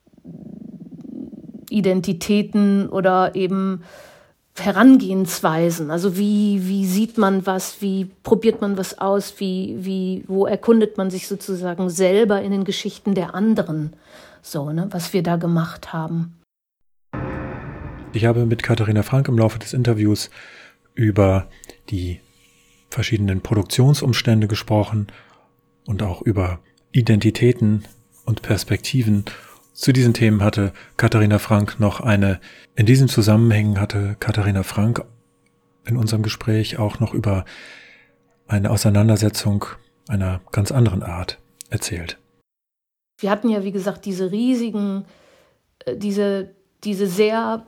Identitäten oder eben Herangehensweisen. Also wie, wie sieht man was, wie probiert man was aus, wie, wie, wo erkundet man sich sozusagen selber in den Geschichten der anderen, so, ne, was wir da gemacht haben. Ich habe mit Katharina Frank im Laufe des Interviews über die verschiedenen Produktionsumstände gesprochen und auch über Identitäten und Perspektiven. Zu diesen Themen hatte Katharina Frank noch eine, in diesem Zusammenhang hatte Katharina Frank in unserem Gespräch auch noch über eine Auseinandersetzung einer ganz anderen Art erzählt. Wir hatten ja, wie gesagt, diese riesigen, diese, diese sehr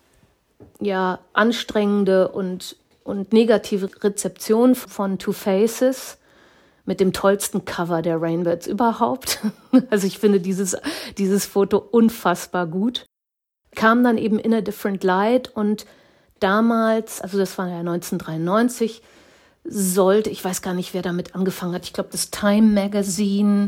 ja, anstrengende und, und negative Rezeption von Two Faces mit dem tollsten Cover der Rainbirds überhaupt. Also ich finde dieses, dieses Foto unfassbar gut. Kam dann eben In a Different Light und damals, also das war ja neunzehnhundertdreiundneunzig, sollte, ich weiß gar nicht, wer damit angefangen hat, ich glaube, das Time Magazine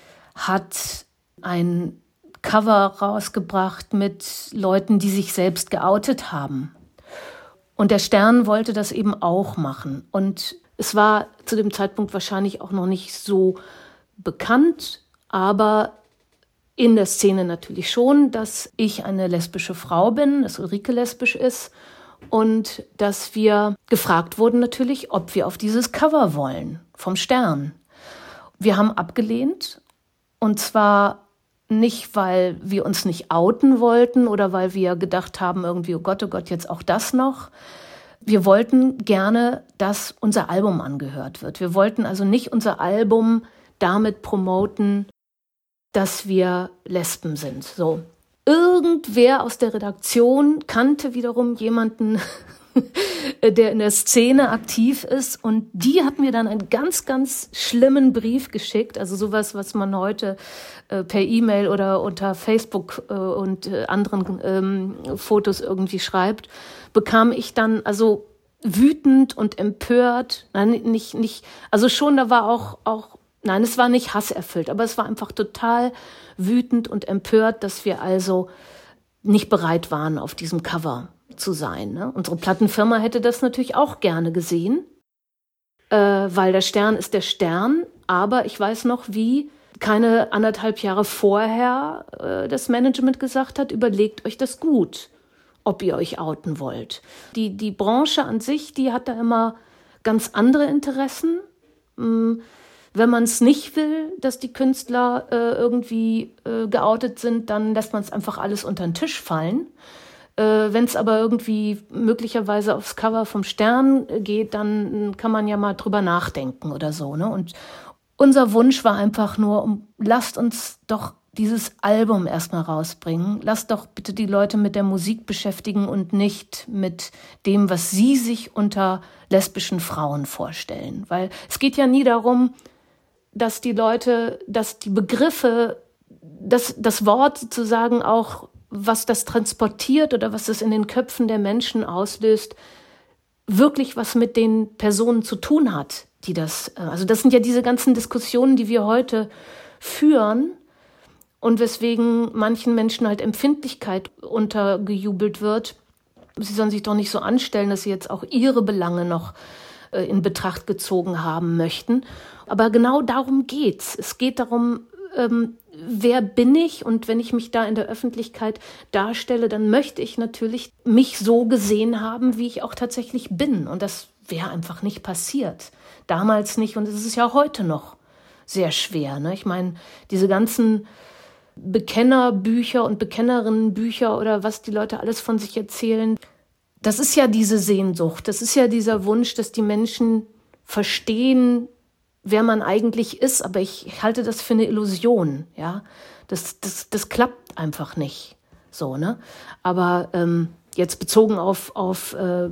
hat ein Cover rausgebracht mit Leuten, die sich selbst geoutet haben. Und der Stern wollte das eben auch machen. Und es war zu dem Zeitpunkt wahrscheinlich auch noch nicht so bekannt, aber in der Szene natürlich schon, dass ich eine lesbische Frau bin, dass Ulrike lesbisch ist und dass wir gefragt wurden natürlich, ob wir auf dieses Cover wollen vom Stern. Wir haben abgelehnt und zwar nicht, weil wir uns nicht outen wollten oder weil wir gedacht haben, irgendwie, oh Gott, oh Gott, jetzt auch das noch. Wir wollten gerne, dass unser Album angehört wird. Wir wollten also nicht unser Album damit promoten, dass wir Lesben sind. So. Irgendwer aus der Redaktion kannte wiederum jemanden, der in der Szene aktiv ist. Und die hat mir dann einen ganz, ganz schlimmen Brief geschickt. Also sowas, was man heute äh, per E-Mail oder unter Facebook äh, und äh, anderen ähm, Fotos irgendwie schreibt, bekam ich dann also wütend und empört. Nein, nicht, nicht, also schon, da war auch, auch, nein, es war nicht hasserfüllt, aber es war einfach total wütend und empört, dass wir also nicht bereit waren, auf diesem Cover zu sein. Ne? Unsere Plattenfirma hätte das natürlich auch gerne gesehen, äh, weil der Stern ist der Stern. Aber ich weiß noch, wie keine anderthalb Jahre vorher äh, das Management gesagt hat, überlegt euch das gut, ob ihr euch outen wollt. Die, die Branche an sich, die hat da immer ganz andere Interessen. Hm, wenn man es nicht will, dass die Künstler äh, irgendwie äh, geoutet sind, dann lässt man es einfach alles unter den Tisch fallen. Äh, wenn es aber irgendwie möglicherweise aufs Cover vom Stern geht, dann kann man ja mal drüber nachdenken oder so. Ne? Und unser Wunsch war einfach nur, um, lasst uns doch dieses Album erstmal rausbringen. Lasst doch bitte die Leute mit der Musik beschäftigen und nicht mit dem, was sie sich unter lesbischen Frauen vorstellen. Weil es geht ja nie darum, dass die Leute, dass die Begriffe, dass das Wort sozusagen auch, was das transportiert oder was das in den Köpfen der Menschen auslöst, wirklich was mit den Personen zu tun hat, die das, also das sind ja diese ganzen Diskussionen, die wir heute führen und weswegen manchen Menschen halt Empfindlichkeit untergejubelt wird. Sie sollen sich doch nicht so anstellen, dass sie jetzt auch ihre Belange noch in Betracht gezogen haben möchten. Aber genau darum geht's. Es geht darum, ähm, wer bin ich? Und wenn ich mich da in der Öffentlichkeit darstelle, dann möchte ich natürlich mich so gesehen haben, wie ich auch tatsächlich bin. Und das wäre einfach nicht passiert. Damals nicht und es ist ja heute noch sehr schwer. Ne? Ich meine, diese ganzen Bekennerbücher und Bekennerinnenbücher oder was die Leute alles von sich erzählen, das ist ja diese Sehnsucht, das ist ja dieser Wunsch, dass die Menschen verstehen, wer man eigentlich ist, aber ich halte das für eine Illusion, ja. Das, das, das klappt einfach nicht, so, ne. Aber ähm, jetzt bezogen auf, auf äh,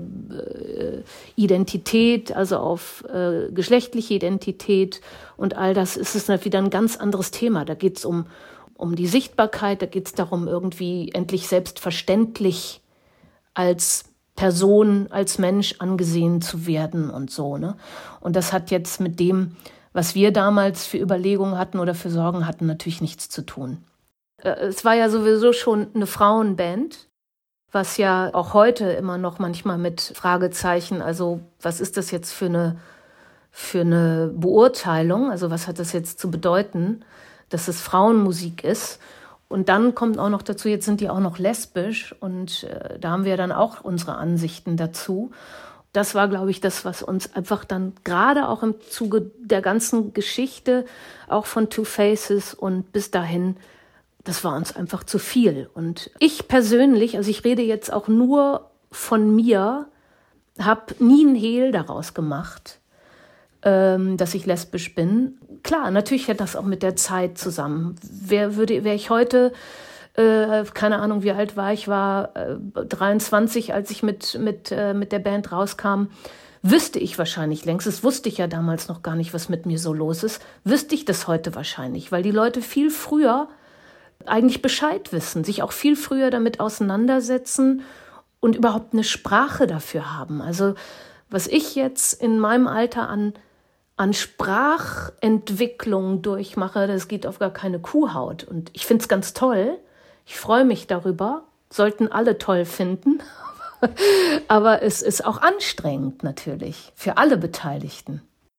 Identität, also auf äh, geschlechtliche Identität und all das, ist es wieder ein ganz anderes Thema. Da geht es um, um die Sichtbarkeit, da geht es darum, irgendwie endlich selbstverständlich als Person, als Mensch angesehen zu werden und so, ne? Und das hat jetzt mit dem, was wir damals für Überlegungen hatten oder für Sorgen hatten, natürlich nichts zu tun. Es war ja sowieso schon eine Frauenband, was ja auch heute immer noch manchmal mit Fragezeichen, also was ist das jetzt für eine, für eine Beurteilung, also was hat das jetzt zu bedeuten, dass es Frauenmusik ist. Und dann kommt auch noch dazu, jetzt sind die auch noch lesbisch und äh, da haben wir dann auch unsere Ansichten dazu. Das war, glaube ich, das, was uns einfach dann gerade auch im Zuge der ganzen Geschichte, auch von Two Faces und bis dahin, das war uns einfach zu viel. Und ich persönlich, also ich rede jetzt auch nur von mir, habe nie einen Hehl daraus gemacht, ähm, dass ich lesbisch bin. Klar, natürlich hängt das auch mit der Zeit zusammen. Wer würde, wäre ich heute, äh, keine Ahnung, wie alt war ich, war äh, dreiundzwanzig, als ich mit, mit, äh, mit der Band rauskam, wüsste ich wahrscheinlich längst, das wusste ich ja damals noch gar nicht, was mit mir so los ist, wüsste ich das heute wahrscheinlich, weil die Leute viel früher eigentlich Bescheid wissen, sich auch viel früher damit auseinandersetzen und überhaupt eine Sprache dafür haben. Also was ich jetzt in meinem Alter an an Sprachentwicklung durchmache, das geht auf gar keine Kuhhaut. Und ich finde es ganz toll. Ich freue mich darüber. Sollten alle toll finden. Aber es ist auch anstrengend natürlich für alle Beteiligten.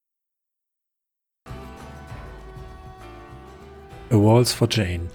A Waltz for Jane.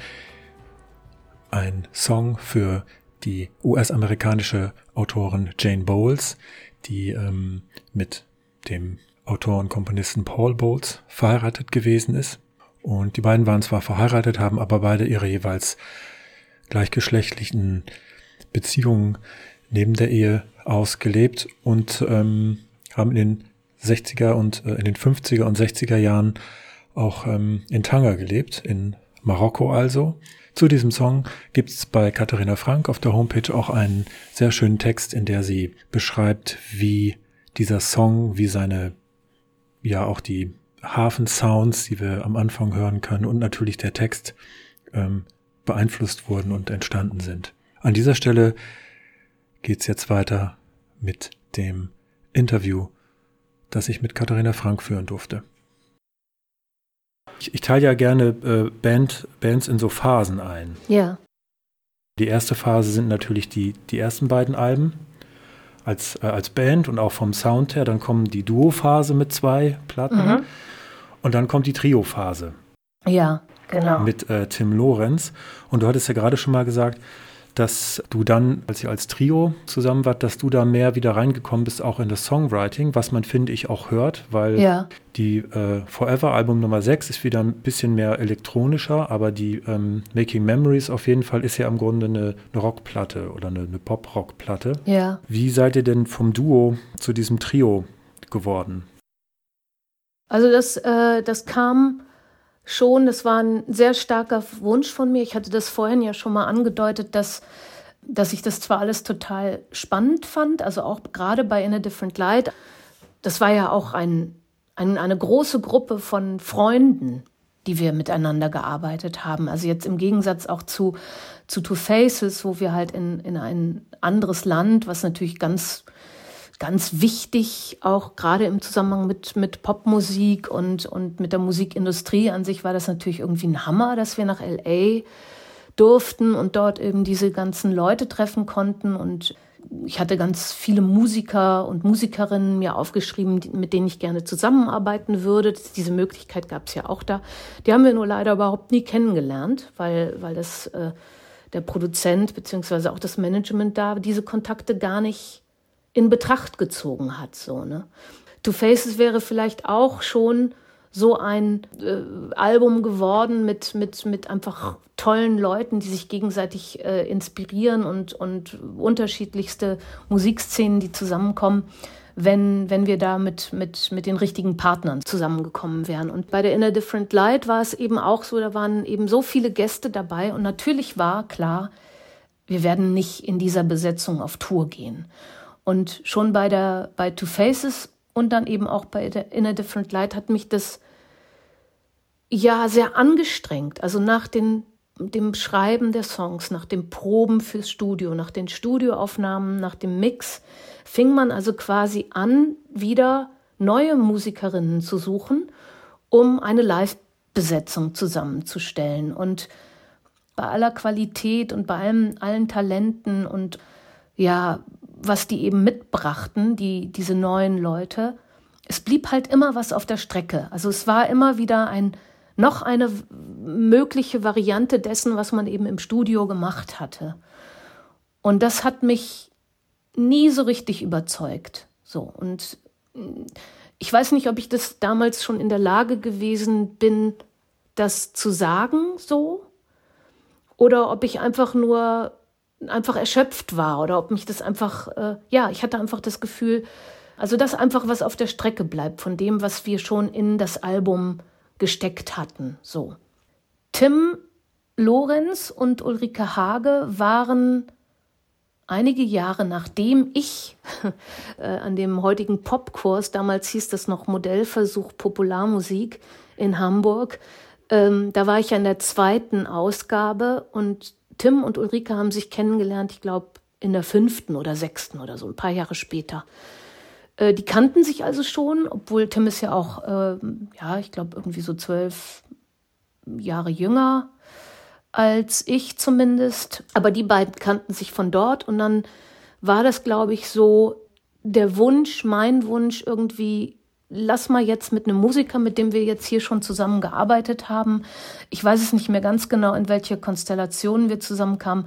Ein Song für die U S-amerikanische Autorin Jane Bowles, die ähm, mit dem Autor und Komponisten Paul Bowles verheiratet gewesen ist. Und die beiden waren zwar verheiratet, haben aber beide ihre jeweils gleichgeschlechtlichen Beziehungen neben der Ehe ausgelebt und ähm, haben in den sechziger und äh, in den fünfziger und sechziger Jahren auch ähm, in Tanger gelebt, in Marokko also. Zu diesem Song gibt es bei Katharina Frank auf der Homepage auch einen sehr schönen Text, in der sie beschreibt, wie dieser Song, wie seine ja auch die Hafensounds, die wir am Anfang hören können und natürlich der Text ähm, beeinflusst wurden und entstanden sind. An dieser Stelle geht's jetzt weiter mit dem Interview, das ich mit Katharina Frank führen durfte. Ich, ich teile ja gerne äh, Band, Bands in so Phasen ein. Ja. Die erste Phase sind natürlich die, die ersten beiden Alben. Als, äh, als Band und auch vom Sound her, dann kommt die Duo-Phase mit zwei Platten mhm. und dann kommt die Trio-Phase. Ja, genau. Mit äh, Tim Lorenz. Und du hattest ja gerade schon mal gesagt, dass du dann, als ihr als Trio zusammen wart, dass du da mehr wieder reingekommen bist, auch in das Songwriting, was man, finde ich, auch hört, weil ja. die äh, Forever-Album Nummer sechs ist wieder ein bisschen mehr elektronischer, aber die ähm, Making Memories auf jeden Fall ist ja im Grunde eine, eine Rockplatte oder eine, eine Pop-Rock-Platte. Ja. Wie seid ihr denn vom Duo zu diesem Trio geworden? Also das, äh, das kam schon, das war ein sehr starker Wunsch von mir. Ich hatte das vorhin ja schon mal angedeutet, dass, dass ich das zwar alles total spannend fand, also auch gerade bei In a Different Light. Das war ja auch ein, ein, eine große Gruppe von Freunden, die wir miteinander gearbeitet haben. Also jetzt im Gegensatz auch zu, zu Two Faces, wo wir halt in, in ein anderes Land, was natürlich ganz ganz wichtig, auch gerade im Zusammenhang mit, mit Popmusik und, und mit der Musikindustrie an sich war das natürlich irgendwie ein Hammer, dass wir nach L A durften und dort eben diese ganzen Leute treffen konnten. Und ich hatte ganz viele Musiker und Musikerinnen mir aufgeschrieben, mit denen ich gerne zusammenarbeiten würde. Diese Möglichkeit gab es ja auch da. Die haben wir nur leider überhaupt nie kennengelernt, weil, weil das äh, der Produzent beziehungsweise auch das Management da diese Kontakte gar nicht in Betracht gezogen hat. So, ne? Two Faces wäre vielleicht auch schon so ein äh, Album geworden mit, mit, mit einfach tollen Leuten, die sich gegenseitig äh, inspirieren und, und unterschiedlichste Musikszenen, die zusammenkommen, wenn, wenn wir da mit, mit, mit den richtigen Partnern zusammengekommen wären. Und bei der In a Different Light war es eben auch so, da waren eben so viele Gäste dabei und natürlich war klar, wir werden nicht in dieser Besetzung auf Tour gehen. Und schon bei der bei Two Faces und dann eben auch bei der In a Different Light hat mich das ja sehr angestrengt. Also nach den dem Schreiben der Songs, nach dem Proben fürs Studio, nach den Studioaufnahmen, nach dem Mix, fing man also quasi an, wieder neue Musikerinnen zu suchen, um eine Live-Besetzung zusammenzustellen. Und bei aller Qualität und bei allem, allen Talenten und ja, was die eben mitbrachten, die, diese neuen Leute, es blieb halt immer was auf der Strecke. Also es war immer wieder ein, noch eine mögliche Variante dessen, was man eben im Studio gemacht hatte. Und das hat mich nie so richtig überzeugt. So, und ich weiß nicht, ob ich das damals schon in der Lage gewesen bin, das zu sagen, so, oder ob ich einfach nur einfach erschöpft war oder ob mich das einfach, äh, ja, ich hatte einfach das Gefühl, also dass einfach was auf der Strecke bleibt von dem, was wir schon in das Album gesteckt hatten, so. Tim Lorenz und Ulrike Hage waren einige Jahre nachdem ich äh, an dem heutigen Popkurs, damals hieß das noch Modellversuch Popularmusik in Hamburg, ähm, da war ich ja in der zweiten Ausgabe und Tim und Ulrike haben sich kennengelernt, ich glaube, in der fünften oder sechsten oder so, ein paar Jahre später. Äh, die kannten sich also schon, obwohl Tim ist ja auch, äh, ja, ich glaube, irgendwie so zwölf Jahre jünger als ich zumindest. Aber die beiden kannten sich von dort und dann war das, glaube ich, so der Wunsch, mein Wunsch irgendwie, lass mal jetzt mit einem Musiker, mit dem wir jetzt hier schon zusammen gearbeitet haben, ich weiß es nicht mehr ganz genau, in welche Konstellationen wir zusammenkamen,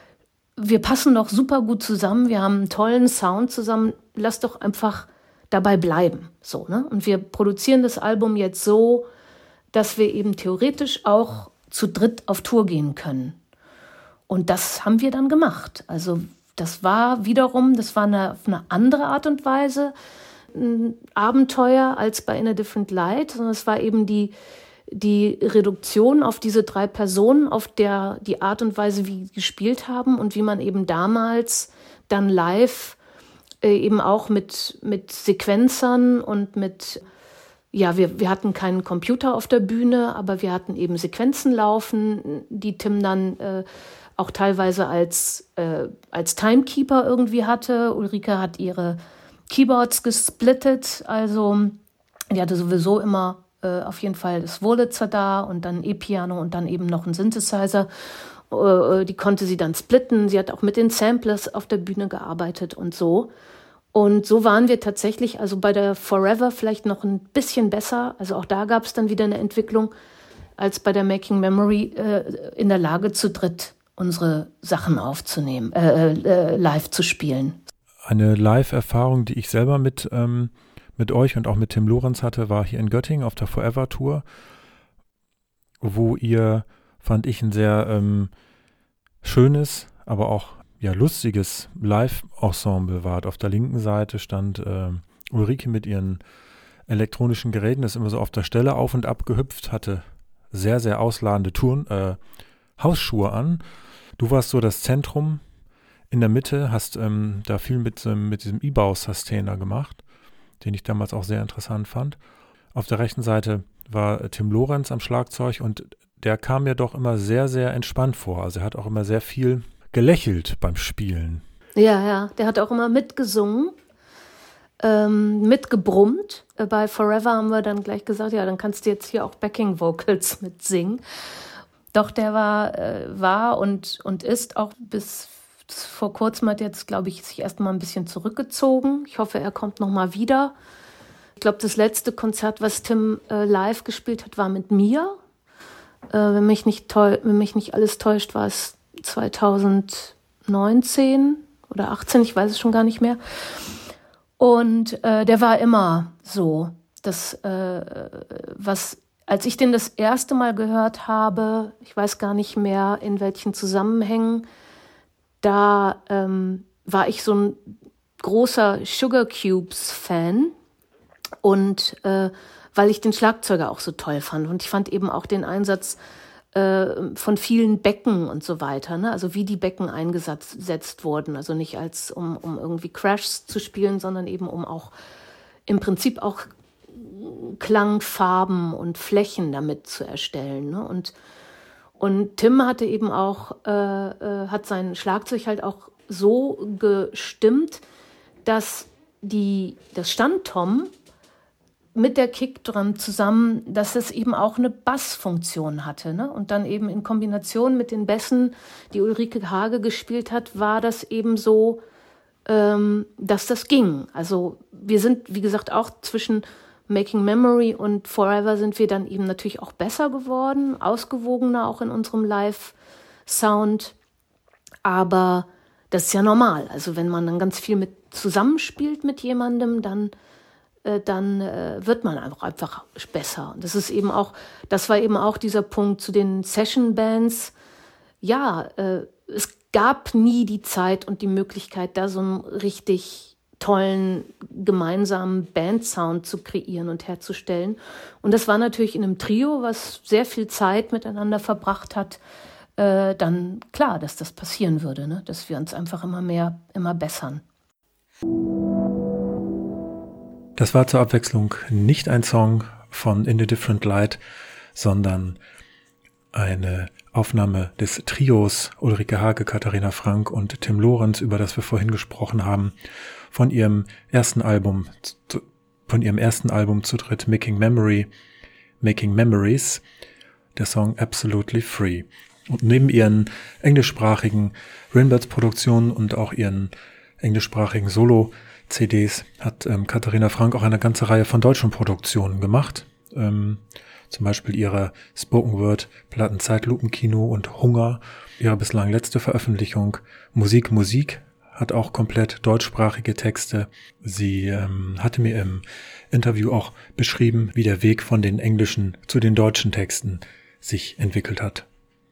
wir passen doch super gut zusammen, wir haben einen tollen Sound zusammen, lass doch einfach dabei bleiben. So, ne? Und wir produzieren das Album jetzt so, dass wir eben theoretisch auch zu dritt auf Tour gehen können. Und das haben wir dann gemacht. Also das war wiederum, das war eine, auf eine andere Art und Weise ein Abenteuer als bei In a Different Light, sondern es war eben die, die Reduktion auf diese drei Personen, auf der die Art und Weise, wie sie gespielt haben und wie man eben damals dann live äh, eben auch mit, mit Sequenzern und mit, ja, wir, wir hatten keinen Computer auf der Bühne, aber wir hatten eben Sequenzen laufen, die Tim dann äh, auch teilweise als, äh, als Timekeeper irgendwie hatte. Ulrike hat ihre Keyboards gesplittet, also die hatte sowieso immer äh, auf jeden Fall das Wurlitzer da und dann E-Piano und dann eben noch ein Synthesizer. Äh, die konnte sie dann splitten. Sie hat auch mit den Samplers auf der Bühne gearbeitet und so. Und so waren wir tatsächlich, also bei der Forever vielleicht noch ein bisschen besser, also auch da gab es dann wieder eine Entwicklung, als bei der Making Memory äh, in der Lage zu dritt unsere Sachen aufzunehmen, äh, äh, live zu spielen. Eine Live-Erfahrung, die ich selber mit, ähm, mit euch und auch mit Tim Lorenz hatte, war hier in Göttingen auf der Forever-Tour, wo ihr, fand ich, ein sehr ähm, schönes, aber auch ja, lustiges Live-Ensemble wart. Auf der linken Seite stand äh, Ulrike mit ihren elektronischen Geräten, ist immer so auf der Stelle auf und ab gehüpft, hatte sehr, sehr ausladende Touren, äh, Hausschuhe an. Du warst so das Zentrum in der Mitte, hast ähm, da viel mit, ähm, mit diesem E-Baus-Sustainer gemacht, den ich damals auch sehr interessant fand. Auf der rechten Seite war äh, Tim Lorenz am Schlagzeug und der kam mir doch immer sehr, sehr entspannt vor. Also er hat auch immer sehr viel gelächelt beim Spielen. Ja, ja, der hat auch immer mitgesungen, ähm, mitgebrummt. Äh, bei Forever haben wir dann gleich gesagt, ja, dann kannst du jetzt hier auch Backing Vocals mitsingen. Doch der war, äh, war und, und ist auch bis vor kurzem, hat jetzt, glaube ich, sich erst mal ein bisschen zurückgezogen. Ich hoffe, er kommt noch mal wieder. Ich glaube, das letzte Konzert, was Tim äh, live gespielt hat, war mit mir. Äh, wenn mich nicht täu- wenn mich nicht alles täuscht, war es zwanzig neunzehn oder achtzehn, ich weiß es schon gar nicht mehr. Und äh, der war immer so, das, äh, was, als ich den das erste Mal gehört habe, ich weiß gar nicht mehr, in welchen Zusammenhängen, da ähm, war ich so ein großer Sugar Cubes-Fan und äh, weil ich den Schlagzeuger auch so toll fand und ich fand eben auch den Einsatz äh, von vielen Becken und so weiter, ne? Also wie die Becken eingesetzt wurden, also nicht als um, um irgendwie Crashs zu spielen, sondern eben um auch im Prinzip auch Klangfarben und Flächen damit zu erstellen, ne? Und Und Tim hatte eben auch, äh, äh, hat sein Schlagzeug halt auch so gestimmt, dass die, das Standtom mit der Kickdrum zusammen, dass es eben auch eine Bassfunktion hatte. Ne? Und dann eben in Kombination mit den Bässen, die Ulrike Hage gespielt hat, war das eben so, ähm, dass das ging. Also wir sind, wie gesagt, auch zwischen Making Memory und Forever sind wir dann eben natürlich auch besser geworden, ausgewogener auch in unserem Live-Sound. Aber das ist ja normal. Also wenn man dann ganz viel mit zusammenspielt mit jemandem, dann, äh, dann äh, wird man einfach, einfach besser. Und das ist eben auch, das war eben auch dieser Punkt zu den Session-Bands. Ja, äh, es gab nie die Zeit und die Möglichkeit, da so einen richtig tollen gemeinsamen Bandsound zu kreieren und herzustellen. Und das war natürlich in einem Trio, was sehr viel Zeit miteinander verbracht hat, äh, dann klar, dass das passieren würde, ne? Dass wir uns einfach immer mehr, immer bessern. Das war zur Abwechslung nicht ein Song von In a Different Light, sondern eine Aufnahme des Trios Ulrike Hage, Katharina Frank und Tim Lorenz, über das wir vorhin gesprochen haben, von ihrem ersten Album, von ihrem ersten Album zu dritt Making Memory, Making Memories, der Song Absolutely Free. Und neben ihren englischsprachigen Rainbirds-Produktionen und auch ihren englischsprachigen Solo-C Ds hat ähm, Katharina Frank auch eine ganze Reihe von deutschen Produktionen gemacht. Ähm, zum Beispiel ihre Spoken-Word-Platten Zeitlupenkino und Hunger. Ihre bislang letzte Veröffentlichung Musik, Musik hat auch komplett deutschsprachige Texte. Sie ähm, hatte mir im Interview auch beschrieben, wie der Weg von den englischen zu den deutschen Texten sich entwickelt hat.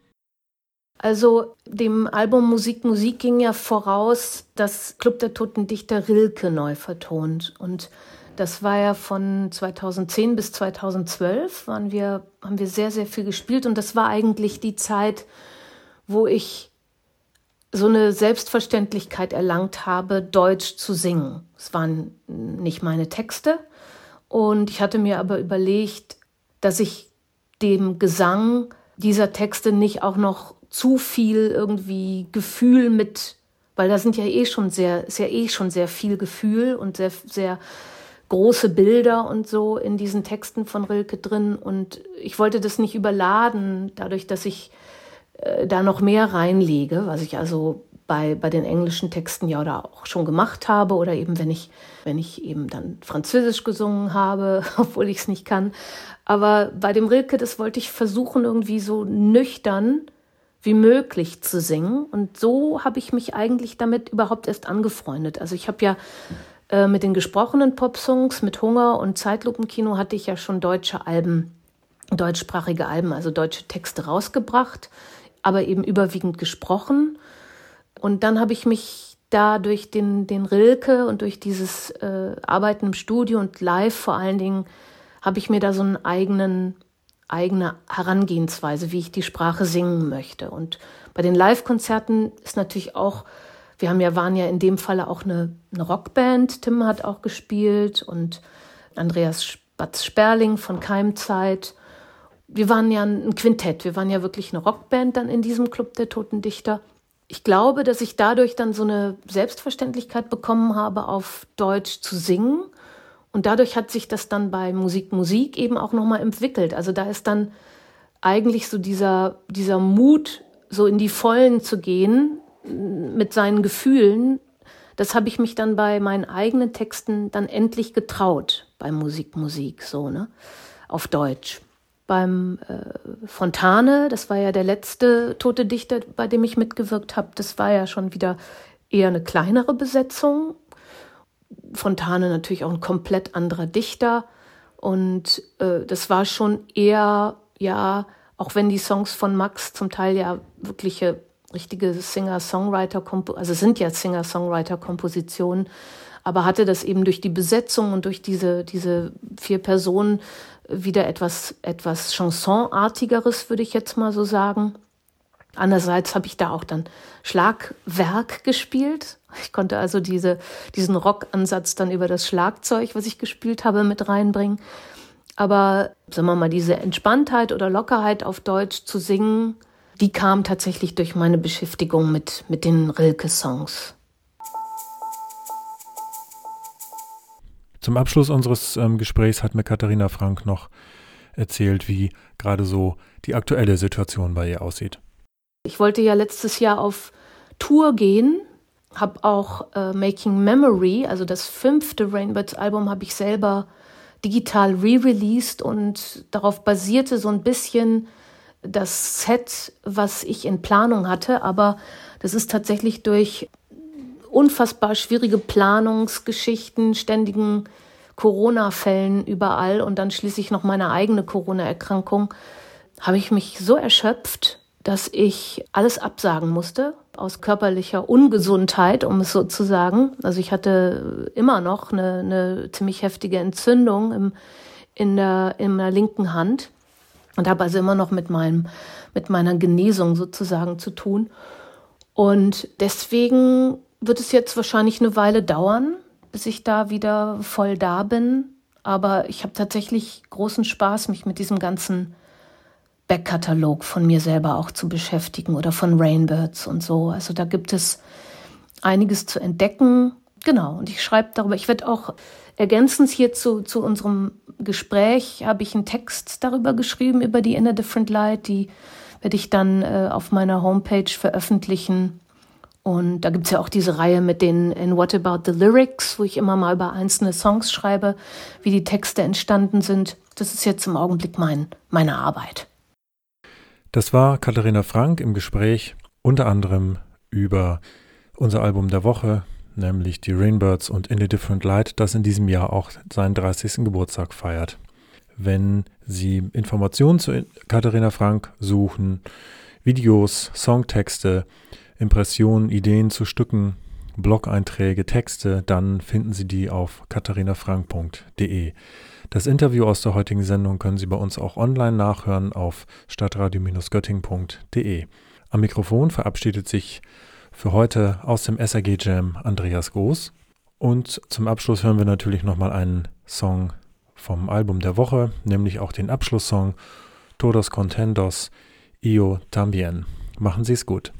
Also dem Album Musik, Musik ging ja voraus, dass Club der Toten Dichter Rilke neu vertont. Und das war ja von zweitausendzehn bis zweitausendzwölf, waren wir, haben wir sehr, sehr viel gespielt. Und das war eigentlich die Zeit, wo ich so eine Selbstverständlichkeit erlangt habe, Deutsch zu singen. Es waren nicht meine Texte. Und ich hatte mir aber überlegt, dass ich dem Gesang dieser Texte nicht auch noch zu viel irgendwie Gefühl mit, weil da sind ja eh schon sehr, ist ja eh schon sehr viel Gefühl und sehr, sehr große Bilder und so in diesen Texten von Rilke drin. Und ich wollte das nicht überladen, dadurch, dass ich äh, da noch mehr reinlege, was ich also bei, bei den englischen Texten ja da auch schon gemacht habe oder eben wenn ich, wenn ich eben dann Französisch gesungen habe, obwohl ich es nicht kann. Aber bei dem Rilke, das wollte ich versuchen, irgendwie so nüchtern wie möglich zu singen. Und so habe ich mich eigentlich damit überhaupt erst angefreundet. Also ich habe ja äh, mit den gesprochenen Popsongs, mit Hunger und Zeitlupenkino hatte ich ja schon deutsche Alben, deutschsprachige Alben, also deutsche Texte rausgebracht, aber eben überwiegend gesprochen. Und dann habe ich mich da durch den, den Rilke und durch dieses äh, Arbeiten im Studio und live vor allen Dingen, habe ich mir da so einen eigenen eigene Herangehensweise, wie ich die Sprache singen möchte. Und bei den Live-Konzerten ist natürlich auch, wir haben ja, waren ja in dem Falle auch eine, eine Rockband, Tim hat auch gespielt und Andreas Spatz-Sperling von Keimzeit. Wir waren ja ein Quintett, wir waren ja wirklich eine Rockband dann in diesem Club der Toten Dichter. Ich glaube, dass ich dadurch dann so eine Selbstverständlichkeit bekommen habe, auf Deutsch zu singen. Und dadurch hat sich das dann bei Musik, Musik eben auch nochmal entwickelt. Also da ist dann eigentlich so dieser, dieser Mut, so in die Vollen zu gehen mit seinen Gefühlen. Das habe ich mich dann bei meinen eigenen Texten dann endlich getraut, bei Musik, Musik, so, ne, auf Deutsch. Beim äh, Fontane, das war ja der letzte Tote Dichter, bei dem ich mitgewirkt habe, das war ja schon wieder eher eine kleinere Besetzung. Fontane natürlich auch ein komplett anderer Dichter und äh, das war schon eher, ja, auch wenn die Songs von Max zum Teil ja wirkliche, richtige Singer-Songwriter, also sind ja Singer-Songwriter-Kompositionen, aber hatte das eben durch die Besetzung und durch diese, diese vier Personen wieder etwas, etwas Chansonartigeres, würde ich jetzt mal so sagen. Andererseits habe ich da auch dann Schlagwerk gespielt. Ich konnte also diese, diesen Rockansatz dann über das Schlagzeug, was ich gespielt habe, mit reinbringen. Aber sagen wir mal, diese Entspanntheit oder Lockerheit auf Deutsch zu singen, die kam tatsächlich durch meine Beschäftigung mit, mit den Rilke-Songs. Zum Abschluss unseres ähm, Gesprächs hat mir Katharina Frank noch erzählt, wie gerade so die aktuelle Situation bei ihr aussieht. Ich wollte ja letztes Jahr auf Tour gehen, habe auch äh, Making Memory, also das fünfte Rainbirds-Album, habe ich selber digital re-released und darauf basierte so ein bisschen das Set, was ich in Planung hatte, aber das ist tatsächlich durch unfassbar schwierige Planungsgeschichten, ständigen Corona-Fällen überall und dann schließlich noch meine eigene Corona-Erkrankung, habe ich mich so erschöpft, dass ich alles absagen musste, aus körperlicher Ungesundheit, um es so zu sagen. Also ich hatte immer noch eine, eine ziemlich heftige Entzündung im, in, der, in der linken Hand und habe also immer noch mit, meinem, mit meiner Genesung sozusagen zu tun. Und deswegen wird es jetzt wahrscheinlich eine Weile dauern, bis ich da wieder voll da bin. Aber ich habe tatsächlich großen Spaß, mich mit diesem ganzen Backkatalog von mir selber auch zu beschäftigen oder von Rainbirds und so. Also da gibt es einiges zu entdecken. Genau, und ich schreibe darüber. Ich werde auch ergänzend hier zu, zu unserem Gespräch, habe ich einen Text darüber geschrieben, über die In a Different Light. Die werde ich dann äh, auf meiner Homepage veröffentlichen. Und da gibt es ja auch diese Reihe mit den In What About the Lyrics, wo ich immer mal über einzelne Songs schreibe, wie die Texte entstanden sind. Das ist jetzt im Augenblick mein, meine Arbeit. Das war Katharina Frank im Gespräch unter anderem über unser Album der Woche, nämlich die Rainbirds und In a Different Light, das in diesem Jahr auch seinen dreißigsten Geburtstag feiert. Wenn Sie Informationen zu Katharina Frank suchen, Videos, Songtexte, Impressionen, Ideen zu Stücken, Blog-Einträge, Texte, dann finden Sie die auf katharina frank punkt de. Das Interview aus der heutigen Sendung können Sie bei uns auch online nachhören auf stadtradio Göttingen punkt de. Am Mikrofon verabschiedet sich für heute aus dem S R G Jam Andreas Goos. Und zum Abschluss hören wir natürlich nochmal einen Song vom Album der Woche, nämlich auch den Abschlusssong Todos Contentos, Io Tambien. Machen Sie es gut.